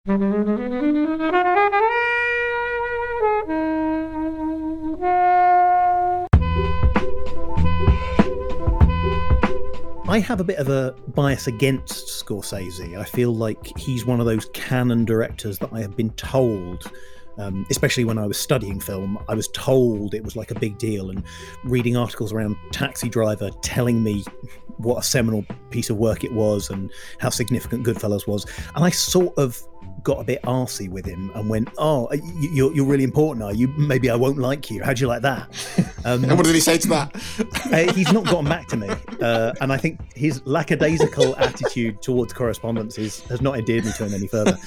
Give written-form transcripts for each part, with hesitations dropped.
I have a bit of a bias against Scorsese. I feel like he's one of those canon directors that I have been told, especially when I was studying film, I was told it was like a big deal, and reading articles around Taxi Driver telling me what a seminal piece of work it was and how significant Goodfellas was. And I sort of got a bit arsey with him and went, "Oh, you're really important, are you? Maybe I won't like you. How'd you like that?" And what did he say to that? He's not gotten back to me, and I think his lackadaisical attitude towards correspondence has not endeared me to him any further.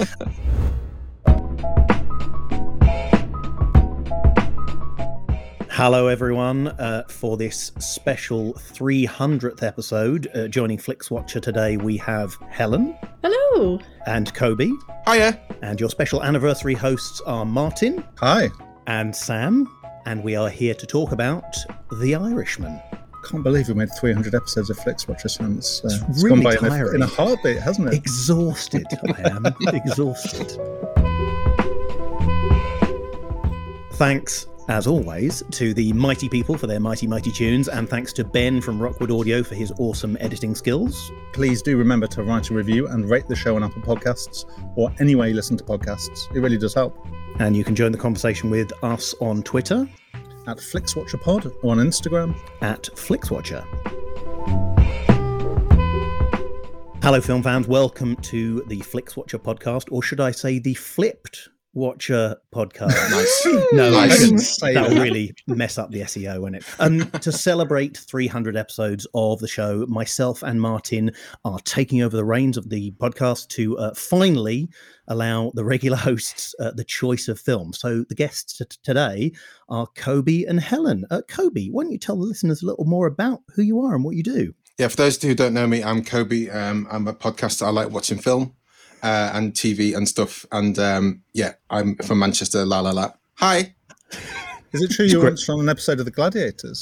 Hello everyone, for this special 300th episode. Joining FlixWatcher today we have Helen. Hello. And Kobe. Hiya. And your special anniversary hosts are Martin. Hi. And Sam. And we are here to talk about The Irishman. Can't believe we made 300 episodes of FlixWatcher, Sam. It's really gone by tiring. in a heartbeat, hasn't it? Exhausted, I am. Exhausted. Thanks, as always, to the mighty people for their mighty, mighty tunes, and thanks to Ben from Rockwood Audio for his awesome editing skills. Please do remember to write a review and rate the show on Apple Podcasts or any way you listen to podcasts. It really does help. And you can join the conversation with us on Twitter at FlixWatcherPod or on Instagram at FlixWatcher. Hello, film fans. Welcome to the FlixWatcher podcast, or should I say the Flipped Watcher podcast. Nice. No, Nice. I shouldn't Say That'll that. really mess up the SEO, won't it? To celebrate 300 episodes of the show, myself and Martin are taking over the reins of the podcast to finally allow the regular hosts the choice of film. So the guests today are Kobe and Helen. Kobe, why don't you tell the listeners a little more about who you are and what you do? Yeah, for those who don't know me, I'm Kobe. I'm a podcaster. I like watching film and TV and stuff. And yeah, I'm from Manchester. La la la. Hi. Is it true you were on an episode of The Gladiators?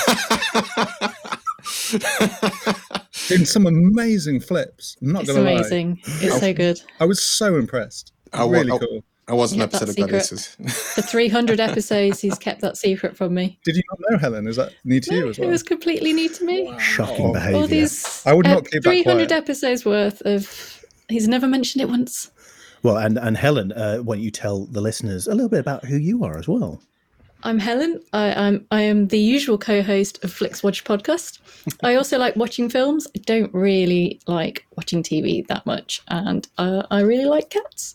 In some amazing flips. I'm not It's going to lie. amazing. It's so good. I was so impressed. Really cool. I was an Kept that episode of secret. Gladiators. For 300 episodes, he's kept that secret from me. Did you not know, Helen? Is that new to you as well? It was completely new to me. Shocking behaviour. All these I would not keep that 300 quiet. episodes worth of... He's never mentioned it once. Well, and Helen, why don't you tell the listeners a little bit about who you are as well? I'm Helen. I am the usual co-host of FlixWatch podcast. I also like watching films. I don't really like watching TV that much, and I really like cats.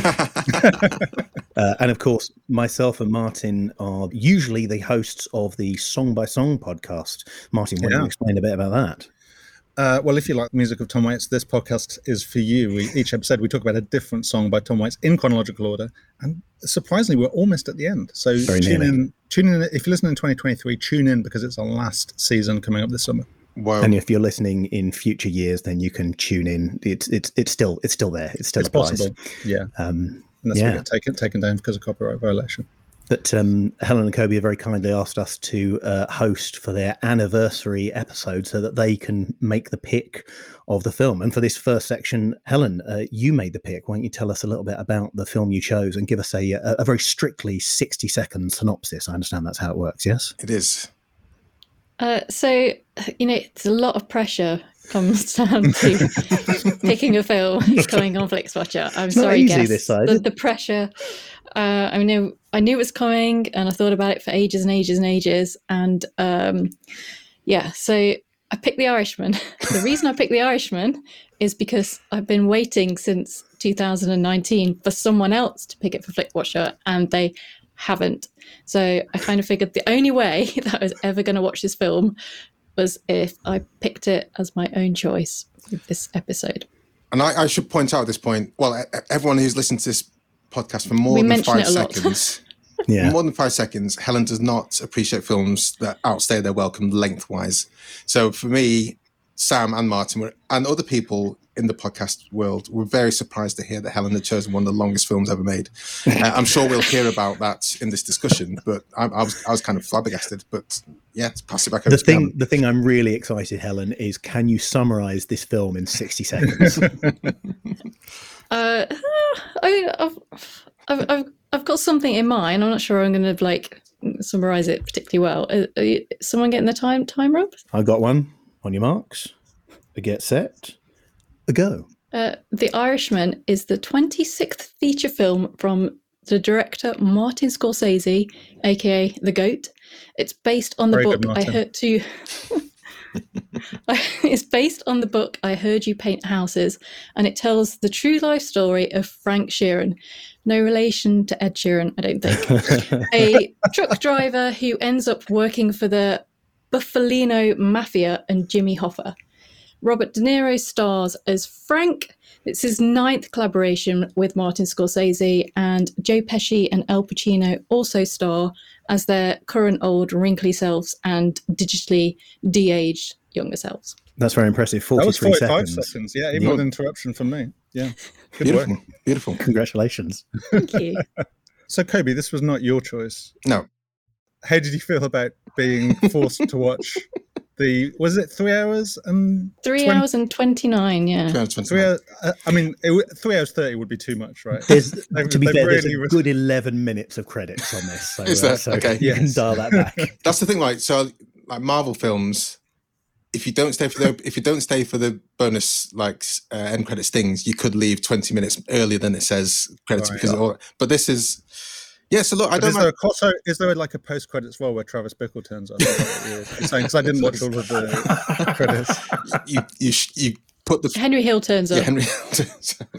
And of course, myself and Martin are usually the hosts of the Song by Song podcast. Martin, why don't you explain a bit about that? Well, if you like the music of Tom Waits, this podcast is for you. Each episode, we talk about a different song by Tom Waits in chronological order. And surprisingly, we're almost at the end. So tune in. If you listen in 2023, tune in because it's our last season coming up this summer. Wow. And if you're listening in future years, then you can tune in. It's still there. It still applies. Possible. Yeah. Unless we get taken down because of copyright violation. But Helen and Kobe have very kindly asked us to host for their anniversary episode so that they can make the pick of the film. And for this first section, Helen, you made the pick. Why don't you tell us a little bit about the film you chose and give us a very strictly 60-second synopsis? I understand that's how it works, yes? It is. So, it's a lot of pressure comes down to picking a film coming on FlixWatcher. I'm sorry, easy guys. this side. The pressure. I knew it was coming, and I thought about it for ages and ages and ages. And so I picked The Irishman. The reason I picked The Irishman is because I've been waiting since 2019 for someone else to pick it for FlixWatcher, and they haven't. So I kind of figured the only way that I was ever going to watch this film was if I picked it as my own choice with this episode. And I should point out at this point, well, everyone who's listened to this podcast for more We than mention 5 it a lot. seconds, Yeah. more than 5 seconds, Helen does not appreciate films that outstay their welcome lengthwise. So for me, Sam and Martin and other people in the podcast world were very surprised to hear that Helen had chosen one of the longest films ever made. I'm sure we'll hear about that in this discussion, but I was kind of flabbergasted. But yeah, to pass it back over to Helen. The thing I'm really excited, Helen, is can you summarize this film in 60 seconds? I've got something in mind. I'm not sure I'm going to like summarize it particularly well. Someone getting the time up? I got one. On your marks, a get set, a go. The Irishman is the 26th feature film from the director Martin Scorsese, aka The Goat. It's based on the book I Heard You. It's based on the book I Heard You Paint Houses, and it tells the true life story of Frank Sheeran. No relation to Ed Sheeran, I don't think. A truck driver who ends up working for the Buffalino Mafia and Jimmy Hoffa. Robert De Niro stars as Frank. It's his 9th collaboration with Martin Scorsese, and Joe Pesci and Al Pacino also star as their current old wrinkly selves and digitally de-aged younger selves. That's very impressive. 43 that was 45 seconds. Yeah, even with interruption from me. Yeah. Good Beautiful. work. Beautiful. Congratulations. Thank you. So, Kobe, this was not your choice. No. How did you feel about being forced to watch was it 3 hours and 3 hours and 29, yeah. 3 hours, 3 hours 30 would be too much, right? To be fair, there's a good 11 minutes of credits on this. So, Is that okay? You can dial that back. That's the thing, right? So, like Marvel films, if you don't stay for the bonus end credit stings, you could leave 20 minutes earlier than it says credits but this is. Yeah, so look, is there like a post-credits roll where Travis Bickle turns up? You're saying, because I didn't watch all of the credits. You put the Henry Hill turns up. Yeah, Henry Hill turns up.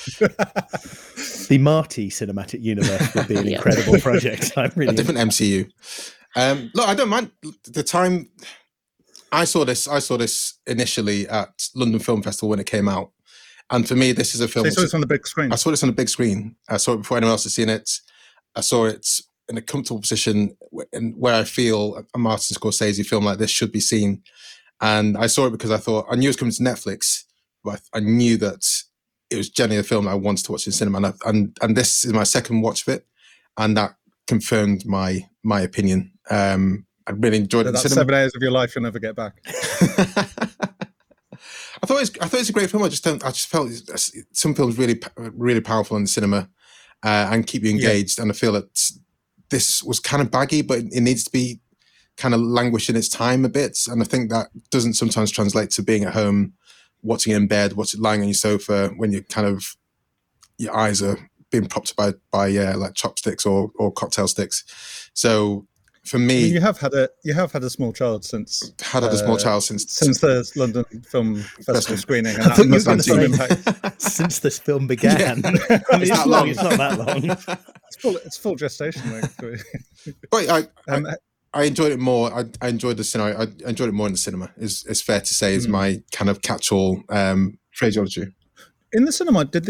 The Marty cinematic universe would be an incredible project. A different MCU. Look, I don't mind the time. I saw this initially at London Film Festival when it came out, and for me, this is a film. So you saw this on the big screen. I saw this on the big screen. I saw it before anyone else had seen it. I saw it in a comfortable position where I feel a Martin Scorsese film like this should be seen. And I saw it because I knew it was coming to Netflix, but I knew that it was generally a film I wanted to watch in cinema. And this is my second watch of it. And that confirmed my opinion. I really enjoyed it. That's 7 hours of your life you'll never get back. I thought it was a great film. I just felt some films really, really powerful in the cinema. And keep you engaged. And I feel that this was kind of baggy, but it needs to be kind of languish in its time a bit. And I think that doesn't sometimes translate to being at home, watching it in bed, lying on your sofa when you your eyes are being propped by like chopsticks or cocktail sticks. So for me, you have had a small child since the London Film Festival screening, and that must have some impact since this film began. Yeah. It's not that long. It's full gestation. But I enjoyed it more. I enjoyed the cinema. I enjoyed it more in the cinema. It's fair to say is my kind of catch-all phraseology. In the cinema, did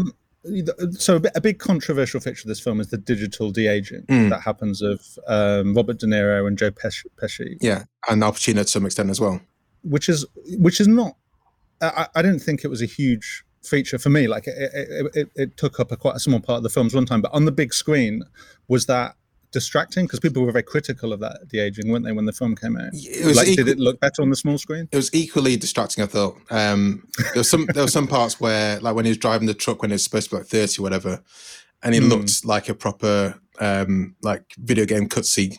so a big controversial feature of this film is the digital de-aging that happens of Robert De Niro and Joe Pesci. Yeah, and Al Pacino to some extent as well. Which is not. I don't think it was a huge feature for me. Like it took up quite a small part of the film's runtime, but on the big screen, was that distracting? Because people were very critical of that de-aging, weren't they, when the film came out? Did it look better on the small screen? It was equally distracting, I thought. There were some parts where, like when he was driving the truck when it was supposed to be like 30 or whatever, and he looked like a proper like video game cutscene.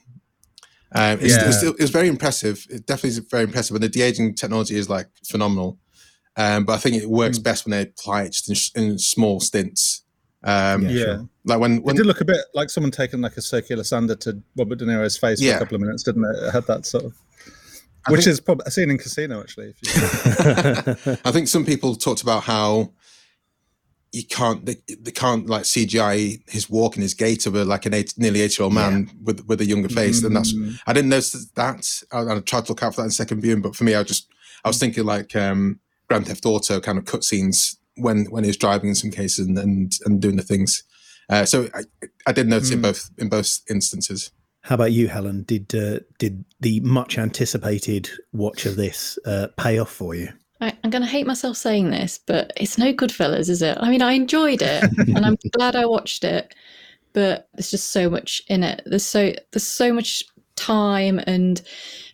It was very impressive. It definitely is very impressive, and the de-aging technology is like phenomenal. But I think it works best when they apply it just in small stints. Sure. Like when it did look a bit like someone taking like a circular sander to Robert De Niro's face for a couple of minutes, didn't it? It had that sort of, which is probably a scene in Casino, actually. I think some people talked about how they can't like CGI his walk and his gait of like an nearly 8-year-old man with a younger face, and that's I didn't notice that. I tried to look out for that in second viewing, but for me, I was thinking like Grand Theft Auto kind of cutscenes when he was driving in some cases and doing the things. So I did notice in both instances. How about you, Helen? Did the much anticipated watch of this pay off for you? I'm going to hate myself saying this, but it's no Goodfellas, is it? I mean, I enjoyed it, and I'm glad I watched it, but there's just so much in it. There's so much time and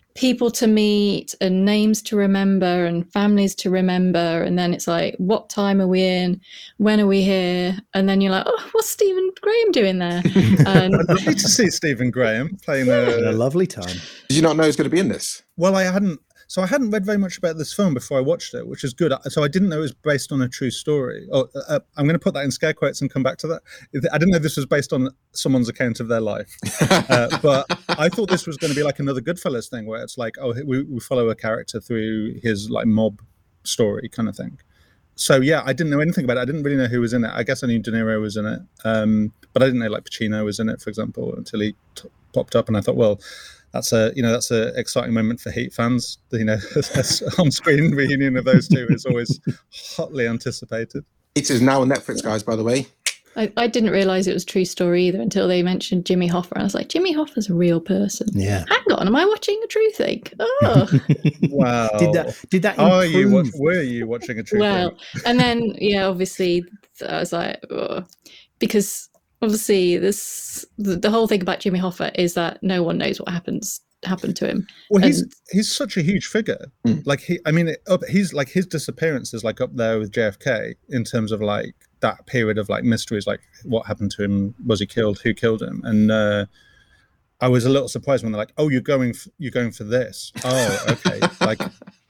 people to meet and names to remember and families to remember, and then it's like, what time are we in, when are we here, and then you're like, oh, what's Stephen Graham doing there? And lovely to see Stephen Graham playing a lovely time. Did you not know he was going to be in this? Well, I hadn't read very much about this film before I watched it, which is good. So I didn't know it was based on a true story. I'm going to put that in scare quotes and come back to that. I didn't know this was based on someone's account of their life. But I thought this was going to be like another Goodfellas thing, where it's like, oh, we follow a character through his like mob story kind of thing. So yeah, I didn't know anything about it. I didn't really know who was in it. I guess I knew De Niro was in it, but I didn't know like Pacino was in it, for example, until he popped up, and I thought, well, that's a exciting moment for Heat fans. On-screen reunion of those two is always hotly anticipated. It is now on Netflix, guys, by the way. I didn't realise it was a true story either until they mentioned Jimmy Hoffa. And I was like, Jimmy Hoffa's a real person. Yeah. Hang on, am I watching a true thing? Oh. Wow. Did that improve? Were you watching a true thing? And then, obviously, I was like, oh, because obviously the whole thing about Jimmy Hoffa is that no one knows what happened to him. Well, he's such a huge figure. Like he's like, his disappearance is like up there with JFK in terms of like that period of like mysteries, like what happened to him, was he killed, who killed him? And I was a little surprised when they're like, oh, you're going for this. Oh, okay. Like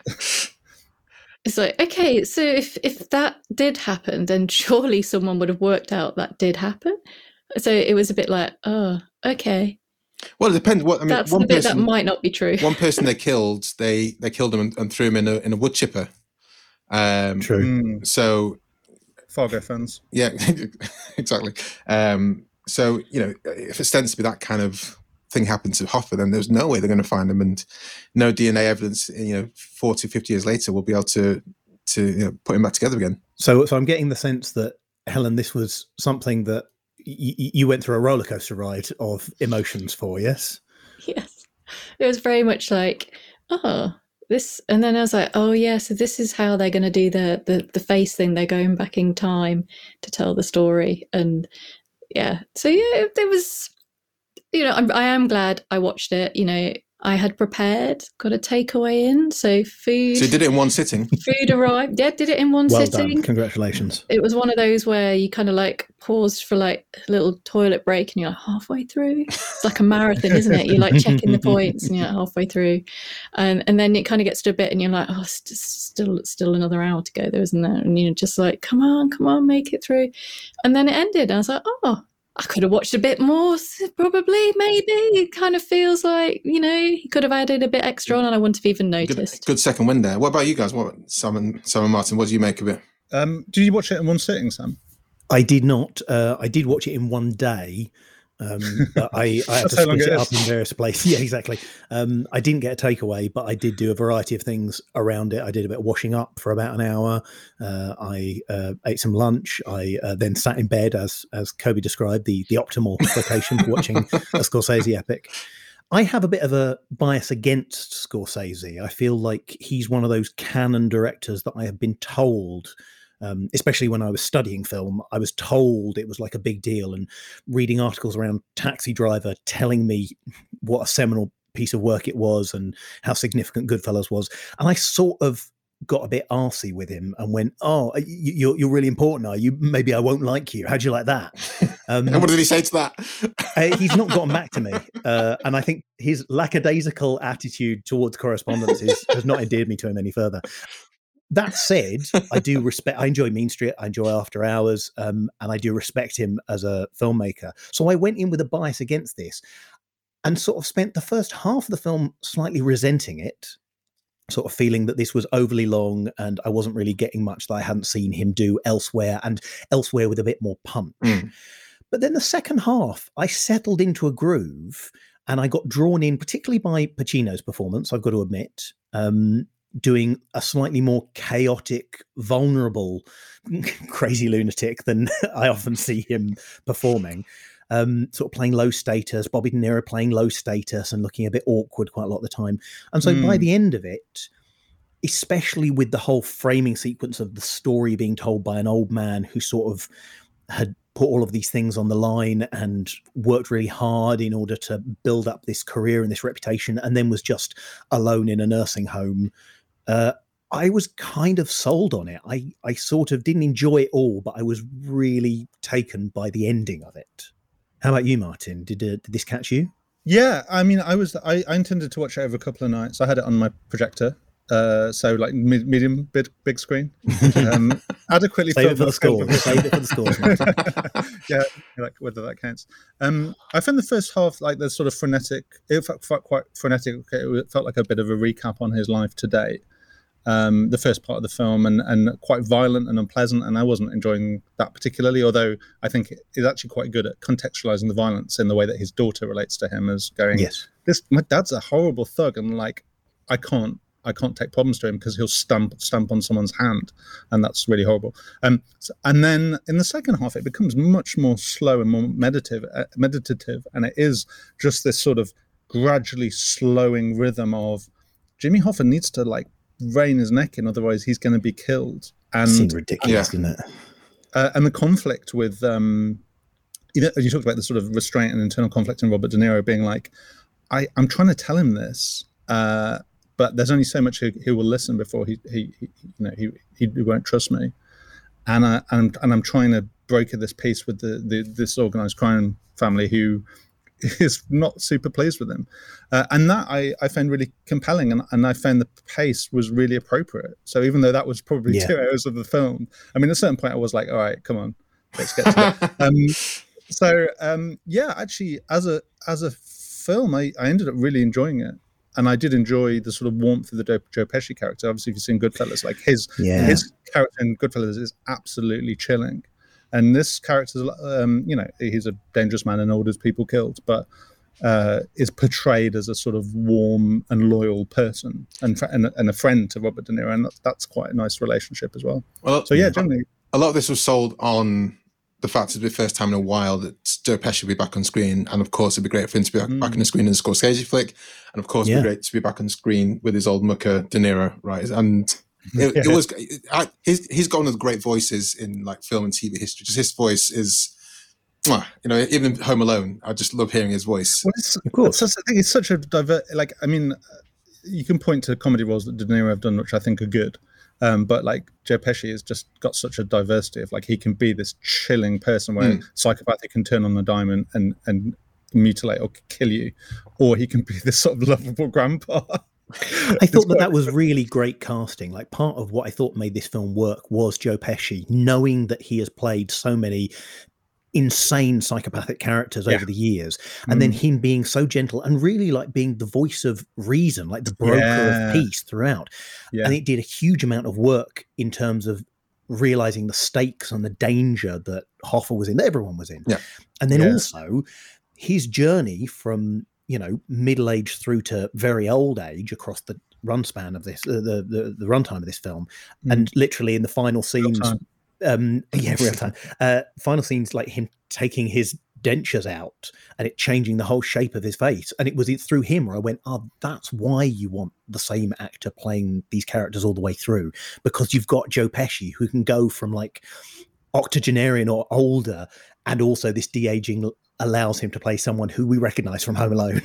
it's like, okay, so if that did happen, then surely someone would have worked out that did happen. So it was a bit like, oh, okay. Well, it depends. That's one bit that might not be true. One person they killed him and threw him in a wood chipper. True. So Fargo fans. Yeah, exactly. So if it's ostensibly that kind of thing happened to Hoffa, then there's no way they're going to find him, and no DNA evidence 40, 50 years later will be able to put him back together again. So I'm getting the sense that, Helen, this was something that you went through a roller coaster ride of emotions for, yes? Yes. It was very much like, oh, this, and then I was like, oh yeah, so this is how they're going to do the face thing. They're going back in time to tell the story, and yeah. So yeah, there was, I am glad I watched it. I had prepared, got a takeaway in, so food. So you did it in one sitting? Food arrived. Yeah, did it in one sitting. Well done. Congratulations. It was one of those where you kind of like paused for like a little toilet break and you're like halfway through. It's like a marathon, isn't it? You're like checking the points and you're like halfway through. And then it kind of gets to a bit and you're like, oh, still another hour to go there, isn't there? And you're just like, come on, make it through. And then it ended. And I was like, oh, I could have watched a bit more, probably, maybe. It kind of feels like, he could have added a bit extra on and I wouldn't have even noticed. Good second win there. What about you guys? Sam and Martin, what do you make of it? Did you watch it in one sitting, Sam? I did not. I did watch it in one day, but I had to split it up in various places. Yeah, exactly. I didn't get a takeaway, but I did do a variety of things around it. I did a bit of washing up for about an hour. I ate some lunch. I then sat in bed, as Kobe described, the optimal location for watching a Scorsese epic. I have a bit of a bias against Scorsese. I feel like he's one of those canon directors that I have been told, especially when I was studying film, I was told it was like a big deal, and reading articles around Taxi Driver telling me what a seminal piece of work it was and how significant Goodfellas was. And I sort of got a bit arsey with him and went, oh, you're really important, are you? Maybe I won't like you. How'd you like that? And what did he say to that? He's not gotten back to me. And I think his lackadaisical attitude towards correspondence has not endeared me to him any further. That said, I enjoy Mean Street, I enjoy After Hours, and I do respect him as a filmmaker. So I went in with a bias against this and sort of spent the first half of the film slightly resenting it, sort of feeling that this was overly long and I wasn't really getting much that I hadn't seen him do elsewhere, and elsewhere with a bit more punch. But then the second half, I settled into a groove and I got drawn in, particularly by Pacino's performance, I've got to admit, doing a slightly more chaotic, vulnerable, crazy lunatic than I often see him performing. Sort of playing low status, Bobby De Niro playing low status and looking a bit awkward quite a lot of the time. And so by the end of it, especially with the whole framing sequence of the story being told by an old man who sort of had put all of these things on the line and worked really hard in order to build up this career and this reputation, and then was just alone in a nursing home, I was kind of sold on it. I sort of didn't enjoy it all, but I was really taken by the ending of it. How about you, Martin? Did this catch you? Yeah, I mean, I intended to watch it over a couple of nights. I had it on my projector, so like medium, big screen. Adequately. Save it for the score. Save it for the score. Yeah, like whether that counts. I found the first half like the sort of frenetic. It felt quite frenetic. It felt like a bit of a recap on his life to date. The first part of the film, and quite violent and unpleasant, and I wasn't enjoying that particularly, although I think it's actually quite good at contextualizing the violence in the way that his daughter relates to him as going, yes, my dad's a horrible thug, and like I can't take problems to him because he'll stamp on someone's hand, and that's really horrible. And then in the second half it becomes much more slow and more meditative, and it is just this sort of gradually slowing rhythm of Jimmy Hoffa needs to like rein his neck in, otherwise he's going to be killed. And seems ridiculous, doesn't it? And the conflict with you talked about the sort of restraint and internal conflict in Robert De Niro being like, I'm trying to tell him this, but there's only so much he will listen before he won't trust me, and I'm trying to broker this peace with this organized crime family who is not super pleased with him, and that I found really compelling, and I found the pace was really appropriate. So even though that was probably 2 hours of the film, I mean, at a certain point I was like, all right, come on, let's get to that. Actually, as a film, I ended up really enjoying it, and I did enjoy the sort of warmth of the Joe Pesci character. Obviously, if you've seen Goodfellas, like his character in Goodfellas is absolutely chilling. And this character, he's a dangerous man and orders people killed, but is portrayed as a sort of warm and loyal person and a friend to Robert De Niro, and that's quite a nice relationship as well. So generally, a lot of this was sold on the fact it'd be the first time in a while that Joe Pesci would be back on screen, and of course it'd be great for him to be back on the screen in a Scorsese flick, and of course it'd be great to be back on screen with his old mucker De Niro, right? And he's got one of the great voices in like film and TV history. Just his voice is, even Home Alone, I just love hearing his voice. Well, of course, it's such a diverse. Like, I mean, you can point to comedy roles that De Niro have done, which I think are good, but like Joe Pesci has just got such a diversity of like he can be this chilling person where psychopathic can turn on a dime and mutilate or kill you, or he can be this sort of lovable grandpa. I thought that was really great casting. Like, part of what I thought made this film work was Joe Pesci, knowing that he has played so many insane psychopathic characters over the years, and then him being so gentle and really like being the voice of reason, like the broker of peace throughout. And it did a huge amount of work in terms of realizing the stakes and the danger that Hoffa was in, that everyone was in. And then also his journey from middle age through to very old age across the run span of this, the runtime of this film, and literally in the final scenes, real time. Final scenes, like him taking his dentures out and it changing the whole shape of his face, and it was through him where I went, oh, that's why you want the same actor playing these characters all the way through, because you've got Joe Pesci who can go from like octogenarian or older, and also this de-aging allows him to play someone who we recognize from Home Alone.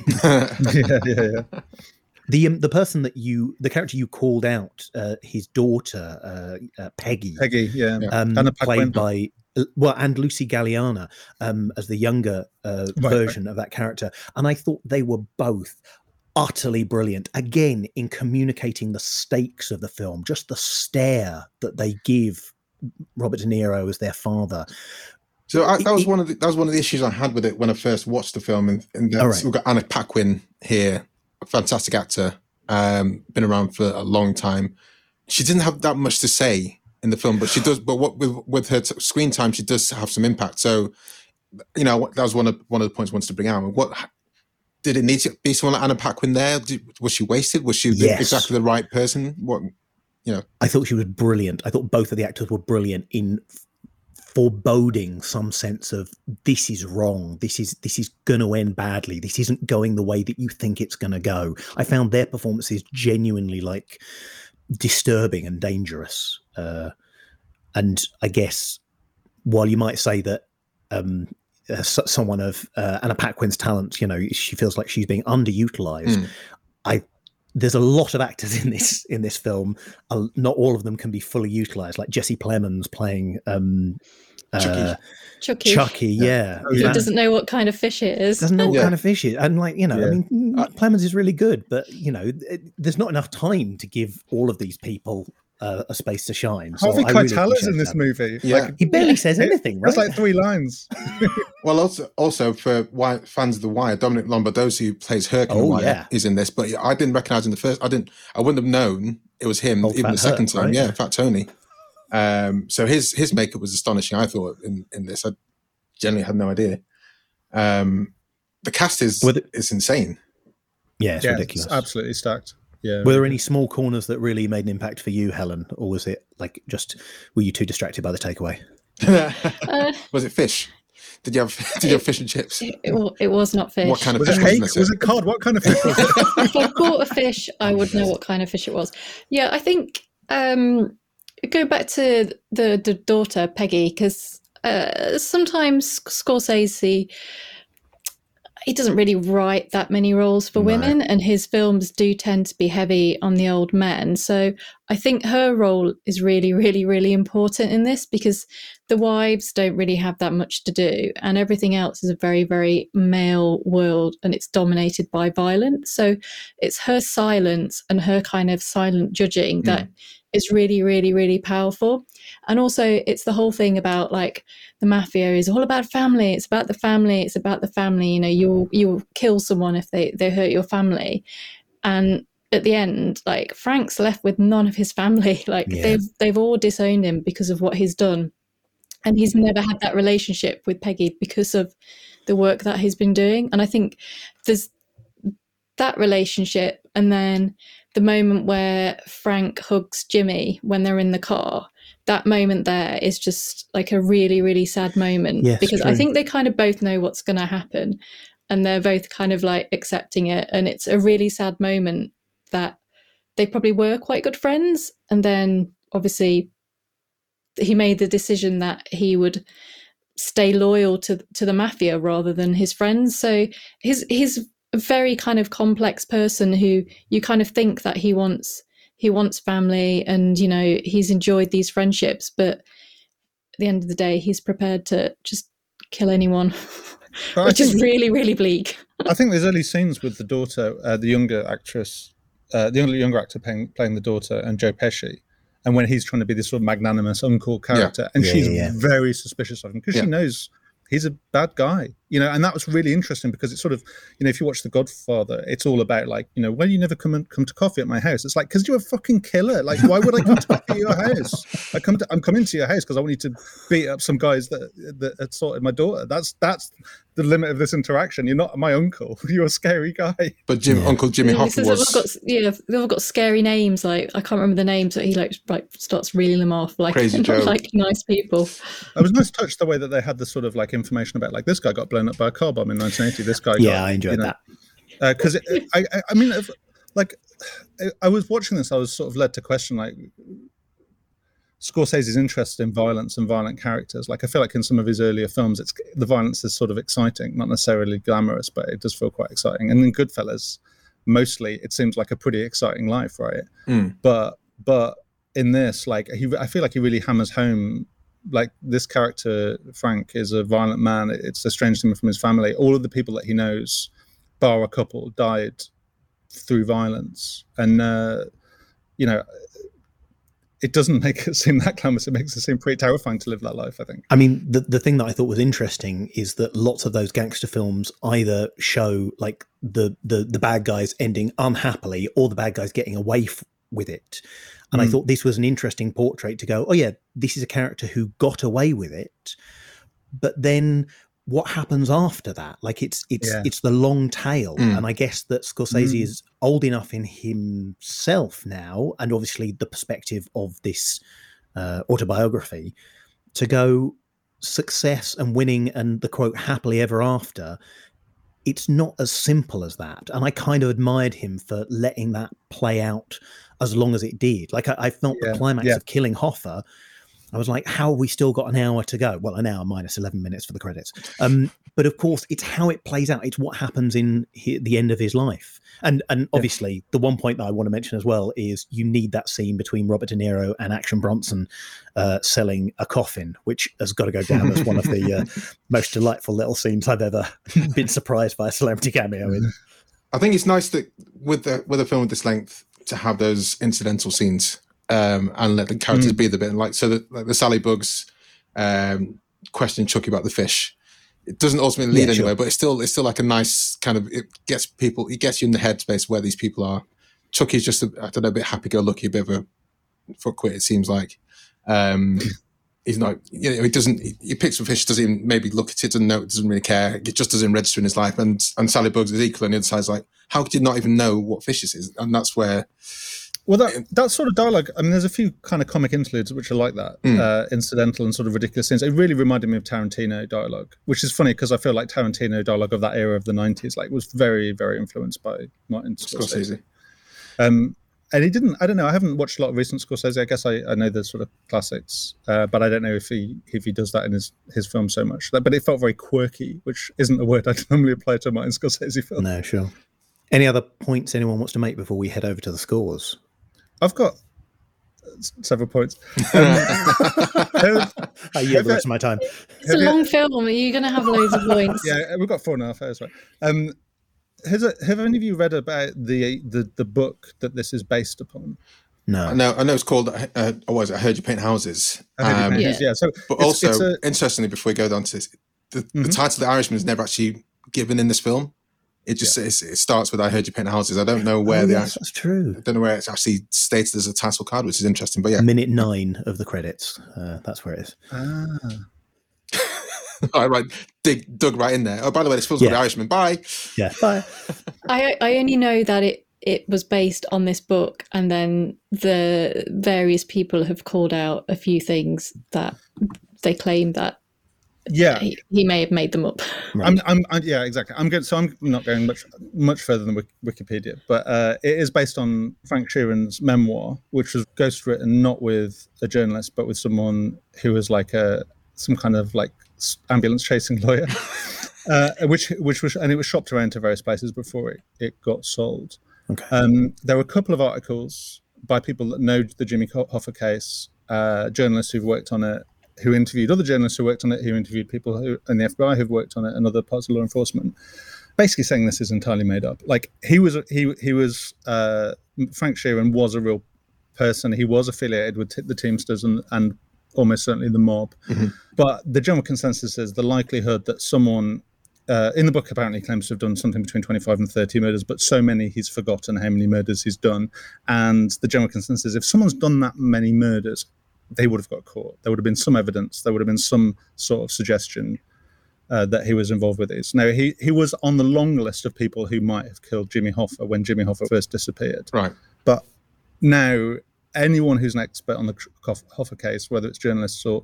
The person the character you called out, his daughter, Peggy, played by and Lucy Galliana as the younger version of that character, and I thought they were both utterly brilliant, again, in communicating the stakes of the film, just the stare that they give Robert De Niro as their father. So that was one of the issues I had with it when I first watched the film. And we've got Anna Paquin here, a fantastic actor, been around for a long time. She didn't have that much to say in the film, but she does. But with her screen time, she does have some impact. So, that was one of the points I wanted to bring out. What did it need to be? Someone like Anna Paquin there? Was she wasted? Was she exactly the right person? I thought she was brilliant. I thought both of the actors were brilliant in foreboding some sense of this is wrong, this is going to end badly, this isn't going the way that you think it's going to go. I found their performances genuinely like disturbing and dangerous, and I guess while you might say that someone of Anna Paquin's talent, you know, she feels like she's being underutilized. There's a lot of actors in this film. Not all of them can be fully utilized. Like Jesse Plemons playing Chucky. Yeah. He doesn't know what kind of fish it is. Doesn't know what kind of fish it is. And like, you know, I mean, Plemons is really good, but you know, there's not enough time to give all of these people a space to shine. So Harvey Keitel is in this movie. Yeah. Like, he barely says anything, right? There's like 3 lines. Well, also for fans of The Wire, Dominic Lombardozzi, who plays Herc in The Wire, is in this. But I didn't recognize him the first. I wouldn't have known it was him even the second time. Right? Yeah, Fat Tony. So his makeup was astonishing. I thought in this, I generally had no idea. The cast is insane. Yeah, it's ridiculous. It's absolutely stacked. Yeah. Were there any small corners that really made an impact for you, Helen, or was it like were you too distracted by the takeaway? Was it fish? Did you have fish and chips? It was not fish. What kind of was fish it hake? Was it cod? What kind of fish was it? If I caught a fish, I would know what kind of fish it was. Yeah, I think go back to the daughter Peggy, because sometimes Scorsese, he doesn't really write that many roles for women, and his films do tend to be heavy on the old men. So I think her role is really, really, really important in this, because the wives don't really have that much to do, and everything else is a very, very male world, and it's dominated by violence. So it's her silence and her kind of silent judging that is really, really, really powerful. And also it's the whole thing about like the mafia is all about family. It's about the family. It's about the family. You know, you'll kill someone if they hurt your family. And at the end, like Frank's left with none of his family. Like they've all disowned him because of what he's done. And he's never had that relationship with Peggy because of the work that he's been doing. And I think there's that relationship, and then the moment where Frank hugs Jimmy when they're in the car, that moment there is just like a really, really sad moment, because I think they kind of both know what's going to happen, and they're both kind of like accepting it. And it's a really sad moment that they probably were quite good friends. And then obviously he made the decision that he would stay loyal to the mafia rather than his friends. So he's a very kind of complex person who you kind of think that he wants family, and you know, he's enjoyed these friendships, but at the end of the day he's prepared to just kill anyone, which is really, really bleak. I think there's early scenes with the daughter, the younger actress, the younger actor playing the daughter, and Joe Pesci, and when he's trying to be this sort of magnanimous uncle character, and she's very suspicious of him because she knows he's a bad guy, you know. And that was really interesting because it's sort of, you know, if you watch The Godfather, it's all about like, you know, well, you never come to coffee at my house. It's like, because you're a fucking killer. Like, why would I come to coffee at your house? I'm coming to your house because I want you to beat up some guys that assaulted my daughter. That's the limit of this interaction. You're not my uncle. You're a scary guy. But Uncle Jimmy Hoffa was... they've all got scary names. Like, I can't remember the names, but he like starts reeling them off. Like, Crazy Joe. Like nice people. I was nice touched the way that they had the sort of like information about like, this guy got blown up by a car bomb in 1980. This guy I enjoyed that. Because I mean, like, I was watching this, I was sort of led to question like Scorsese's interest in violence and violent characters. Like, I feel like in some of his earlier films, the violence is sort of exciting, not necessarily glamorous, but it does feel quite exciting. And in Goodfellas, mostly it seems like a pretty exciting life, right? But in this, like, I feel like he really hammers home, like, this character Frank is a violent man. It's estranged him from his family. All of the people that he knows, bar a couple, died through violence. And you know, it doesn't make it seem that glamorous. It makes it seem pretty terrifying to live that life, I think. I mean, the thing that I thought was interesting is that lots of those gangster films either show like the bad guys ending unhappily or the bad guys getting away with it. And I thought this was an interesting portrait to go, oh yeah, this is a character who got away with it. But then what happens after that? Like it's the long tail. And I guess that Scorsese is old enough in himself now, and obviously the perspective of this autobiography, to go success and winning and the quote happily ever after. It's not as simple as that. And I kind of admired him for letting that play out as long as it did. Like I felt the climax of killing Hoffa. I was like, how have we still got an hour to go? Well, an hour minus 11 minutes for the credits. But of course, it's how it plays out. It's what happens in the end of his life. And obviously, the one point that I want to mention as well is you need that scene between Robert De Niro and Action Bronson selling a coffin, which has got to go down as one of the most delightful little scenes I've ever been surprised by a celebrity cameo in. I think it's nice that with a film of this length to have those incidental scenes and let the characters be the bit. Like, so that, like the Sally Bugs questioning Chucky about the fish. It doesn't ultimately lead anywhere, but it's still like a nice kind of, it gets you in the headspace where these people are. Chucky's just a bit happy-go-lucky, a bit of a fuckwit, it seems like. He's not, he picks up fish, doesn't even maybe look at it, doesn't know, doesn't really care. It just doesn't register in his life. And Sally Bugs is equal on the other side. It's like, how could you not even know what fish this is? And that's where... Well, that sort of dialogue, I mean, there's a few kind of comic interludes which are like that, incidental and sort of ridiculous scenes. It really reminded me of Tarantino dialogue, which is funny because I feel like Tarantino dialogue of that era of the 90s was very, very influenced by Martin Scorsese. And he didn't, I don't know, I haven't watched a lot of recent Scorsese. I guess I know the sort of classics, but I don't know if he does that in his film so much. But it felt very quirky, which isn't a word I'd normally apply to a Martin Scorsese film. No, sure. Any other points anyone wants to make before we head over to the scores? I've got several points. I yield the rest of my time. It's a long film. Are you going to have loads of points? Yeah, we've got 4.5 hours, right? Have any of you read about the book that this is based upon? No. I know it's called, I Heard You Paint Houses. Yeah. So but also, interestingly, before we go down to this, the title of The Irishman is never actually given in this film. It just it starts with "I heard you paint houses." I don't know where that's true. I don't know where it's actually stated as a title card, which is interesting. But yeah, minute 9 of the credits. That's where it is. All right, dug right in there. Oh, by the way, this film's called The Irishman. Bye. Yeah, bye. I only know that it was based on this book, and then the various people have called out a few things that they claim that. Yeah, he may have made them up. Right. Yeah, exactly. I'm good. So I'm not going much further than Wikipedia, but it is based on Frank Sheeran's memoir, which was ghostwritten not with a journalist, but with someone who was like some kind of like ambulance chasing lawyer, which was, and it was shopped around to various places before it got sold. Okay. There were a couple of articles by people that know the Jimmy Hoffa case, journalists who've worked on it, who interviewed other journalists who worked on it, who interviewed people in the FBI who've worked on it, and other parts of law enforcement, basically saying this is entirely made up. Like he was Frank Sheeran was a real person. He was affiliated with the Teamsters and almost certainly the mob. Mm-hmm. But the general consensus is the likelihood that someone in the book apparently claims to have done something between 25 and 30 murders, but so many he's forgotten how many murders he's done. And the general consensus is if someone's done that many murders, they would have got caught. There would have been some evidence. There would have been some sort of suggestion that he was involved with this. Now, he was on the long list of people who might have killed Jimmy Hoffa when Jimmy Hoffa first disappeared. Right. But now, anyone who's an expert on the Hoffa case, whether it's journalists or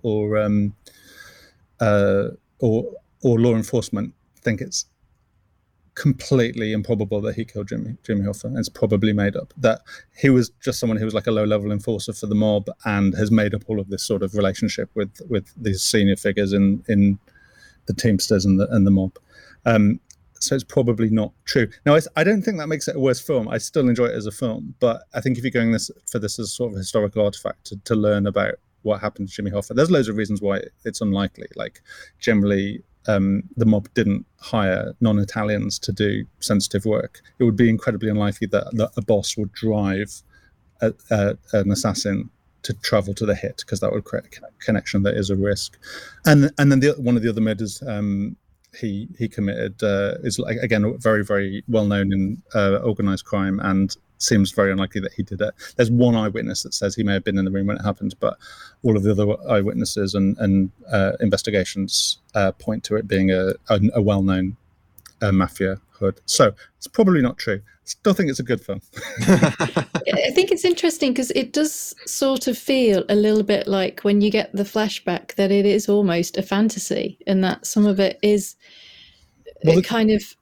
law enforcement, think it's completely improbable that he killed Jimmy Hoffa, and it's probably made up. That he was just someone who was like a low-level enforcer for the mob and has made up all of this sort of relationship with these senior figures in the Teamsters and the mob. So it's probably not true. Now, I don't think that makes it a worse film. I still enjoy it as a film, but I think if you're going for this as sort of a historical artifact to learn about what happened to Jimmy Hoffa, there's loads of reasons why it's unlikely. Like generally, the mob didn't hire non-Italians to do sensitive work. It would be incredibly unlikely that a boss would drive an assassin to travel to the hit, because that would create a connection that is a risk. And then one of the other murders he committed is like, again, very, very well known in organized crime, and seems very unlikely that he did it. There's one eyewitness that says he may have been in the room when it happened, but all of the other eyewitnesses and investigations point to it being a well-known mafia hood. So it's probably not true. Still think it's a good film. I think it's interesting because it does sort of feel a little bit like when you get the flashback that it is almost a fantasy, and that some of it is kind of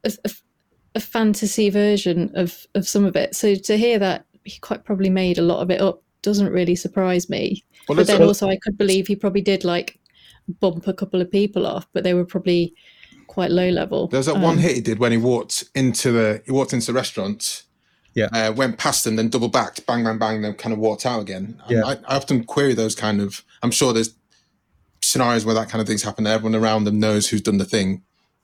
a fantasy version of some of it. So to hear that he quite probably made a lot of it up doesn't really surprise me. Well, But then also I could believe he probably did like bump a couple of people off, but they were probably quite low level. There's that one hit he did when he walked into the restaurant, went past them, then double backed, bang, bang, bang, then kind of walked out again. Yeah. I often query those kind of. I'm sure there's scenarios where that kind of thing's happened. Everyone around them knows who's done the thing.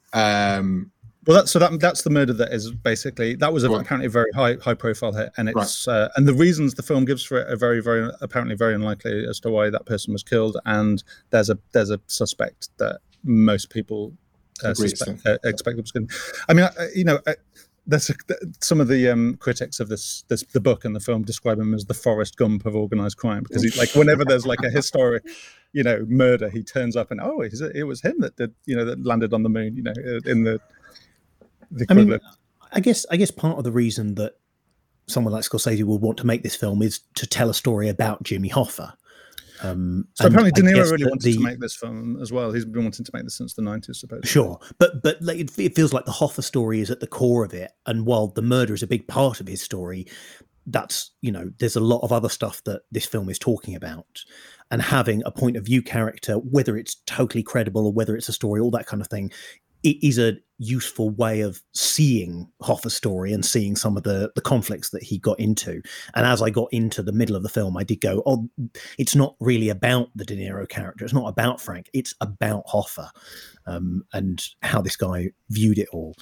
Well, that's the murder that is basically that was apparently a very high profile hit, and it's and the reasons the film gives for it are very, very apparently very unlikely as to why that person was killed. And there's a suspect that most people expect was going. I mean, there's some of the critics of the book and the film describe him as the Forrest Gump of organized crime, because he's like, whenever there's like a historic, murder, he turns up and it was him that did, that landed on the moon, in the equivalent. I guess part of the reason that someone like Scorsese would want to make this film is to tell a story about Jimmy Hoffa. So apparently De Niro really wanted to make this film as well. He's been wanting to make this since the 90s, supposedly. Sure, but like, it feels like the Hoffa story is at the core of it, and while the murder is a big part of his story, that's, there's a lot of other stuff that this film is talking about. And having a point of view character, whether it's totally credible or whether it's a story, all that kind of thing, it is a useful way of seeing Hoffa's story and seeing some of the conflicts that he got into. And as I got into the middle of the film, I did go, it's not really about the De Niro character. It's not about Frank. It's about Hoffa and how this guy viewed it all.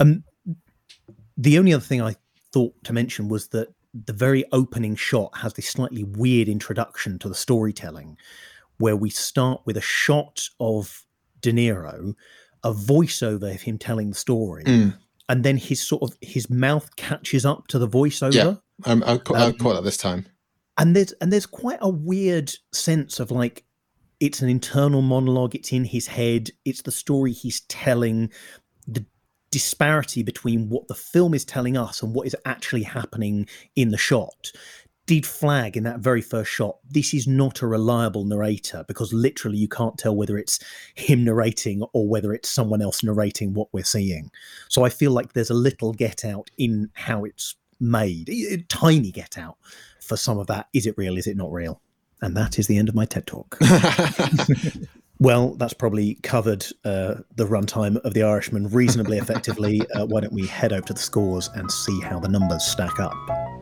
The only other thing I thought to mention was that the very opening shot has this slightly weird introduction to the storytelling, where we start with a shot of De Niro, a voiceover of him telling the story, and then his mouth catches up to the voiceover. Yeah, I caught that this time. And there's quite a weird sense of like, it's an internal monologue. It's in his head. It's the story he's telling. The disparity between what the film is telling us and what is actually happening in the shot did flag in that very first shot. This is not a reliable narrator, because literally you can't tell whether it's him narrating or whether it's someone else narrating what we're seeing. So I feel like there's a little get out in how it's made, a tiny get out for some of that. Is it real? Is it not real? And that is the end of my TED Talk. Well, that's probably covered the runtime of The Irishman reasonably effectively. Why don't we head over to the scores and see how the numbers stack up?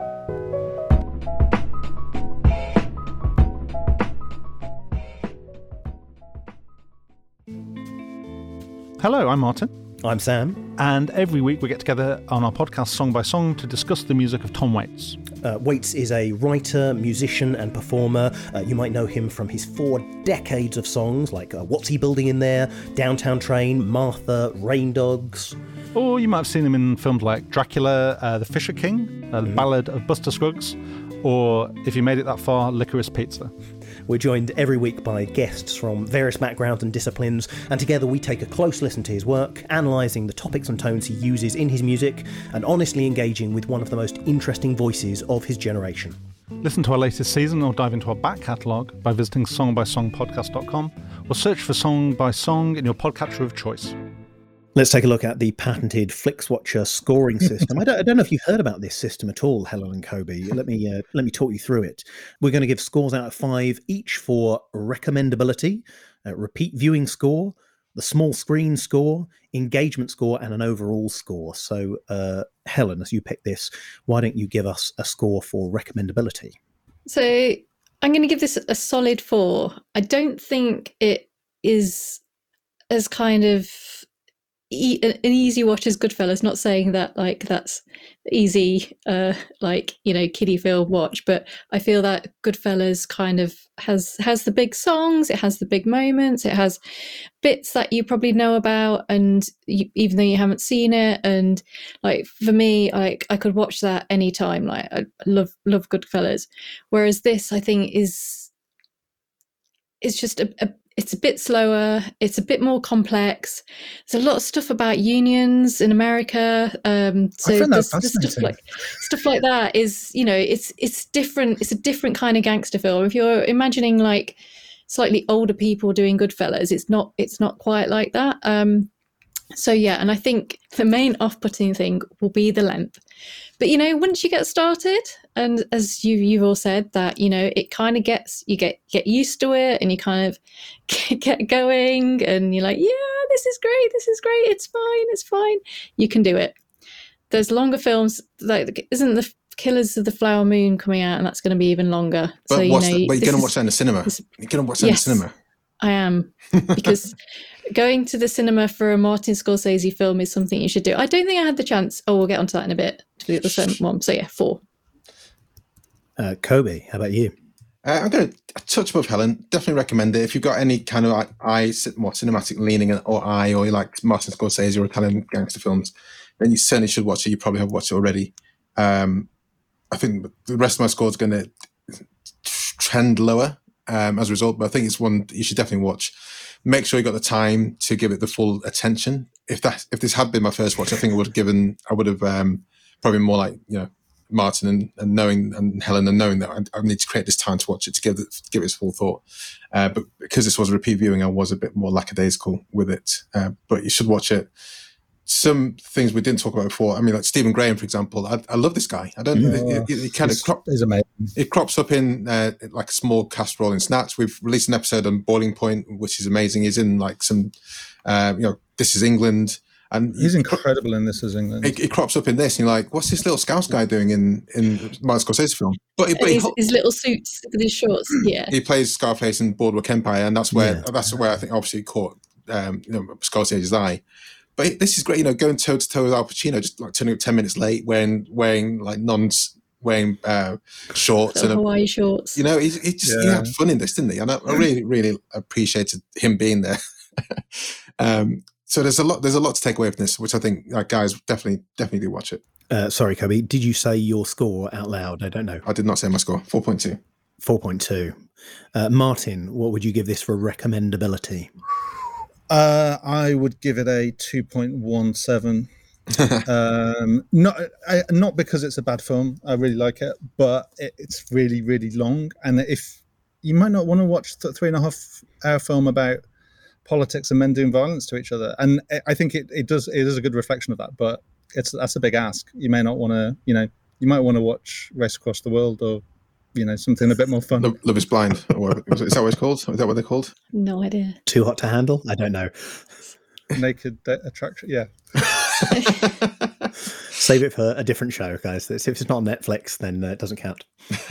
Hello, I'm Martin. I'm Sam. And every week we get together on our podcast Song by Song to discuss the music of Tom Waits. Waits is a writer, musician and performer. You might know him from his 4 decades of songs like What's He Building in There, Downtown Train, Martha, Rain Dogs. Or you might have seen him in films like Dracula, The Fisher King, The Ballad of Buster Scruggs, or, if you made it that far, Licorice Pizza. We're joined every week by guests from various backgrounds and disciplines, and together we take a close listen to his work, analysing the topics and tones he uses in his music, and honestly engaging with one of the most interesting voices of his generation. Listen to our latest season or dive into our back catalogue by visiting songbysongpodcast.com or search for Song by Song in your podcatcher of choice. Let's take a look at the patented FlixWatcher scoring system. I don't know if you've heard about this system at all, Helen and Kobe. Let me talk you through it. We're going to give scores out of 5 each for recommendability, repeat viewing score, the small screen score, engagement score, and an overall score. So, Helen, as you pick this, why don't you give us a score for recommendability? So I'm going to give this a solid 4. I don't think it is as kind of an easy watch as Goodfellas, not saying that like that's easy kiddie film watch, but I feel that Goodfellas kind of has the big songs, it has the big moments, it has bits that you probably know about, and even though you haven't seen it, and like for me, like I could watch that anytime. Like I love Goodfellas, whereas this I think is just it's a bit slower. It's a bit more complex. There's a lot of stuff about unions in America. So the stuff like that is, it's different. It's a different kind of gangster film. If you're imagining like slightly older people doing Goodfellas, it's not quite like that. So yeah, and I think the main off-putting thing will be the length. But once you get started, and as you've all said, that it kind of you get used to it, and you kind of get going, and you're like, yeah, this is great, it's fine, you can do it. There's longer films, like isn't the Killers of the Flower Moon coming out, and that's going to be even longer. But so you're going to watch that in the cinema. You're going to watch that in the cinema. I am, because going to the cinema for a Martin Scorsese film is something you should do. I don't think I had the chance. Oh, we'll get onto that in a bit. To the other one. So yeah, 4. Kobe, how about you? I'm going to touch above Helen. Definitely recommend it. If you've got any kind of more cinematic leaning or you like Martin Scorsese or Italian gangster films, then you certainly should watch it. You probably have watched it already. I think the rest of my score is going to trend lower as a result, but I think it's one you should definitely watch. Make sure you got the time to give it the full attention. If this had been my first watch, I think I would have probably more like Martin and knowing, and Helen, and knowing that I need to create this time to watch it to give it its full thought. But because this was a repeat viewing, I was a bit more lackadaisical with it. But you should watch it. Some things we didn't talk about before. I mean, like Stephen Graham, for example. I love this guy. I don't. He kind of he's amazing. It crops up in like a small cast role in Snatch. We've released an episode on Boiling Point, which is amazing. He's in like some, This Is England, and he's incredible in This Is England. It crops up in this, and you're like, what's this little Scouse guy doing in Martin Scorsese film? But his little suits with his shorts. Yeah, he plays Scarface in Boardwalk Empire, and that's where I think obviously caught Scorsese's eye. But this is great, going toe to toe with Al Pacino, just like turning up 10 minutes late, wearing like wearing shorts and Hawaii shorts. He had fun in this, didn't he? And I really, really appreciated him being there. So there's a lot to take away from this, which I think guys definitely do watch it. Sorry, Kobe, did you say your score out loud? I don't know. I did not say my score. 4.2. 4.2. Martin, what would you give this for recommendability? I would give it a 2.17. Not because it's a bad film. I really like it, but it's really, really long. And if you might not want to watch the 3.5-hour film about politics and men doing violence to each other, and I think it is a good reflection of that. But that's a big ask. You may not want to. You might want to watch Race Across the World or something a bit more fun. Love is Blind. Is that what it's called? Is that what they're called? No idea. Too Hot to Handle? I don't know. Naked Attraction? Yeah. Save it for a different show, guys. If it's not on Netflix, then it doesn't count.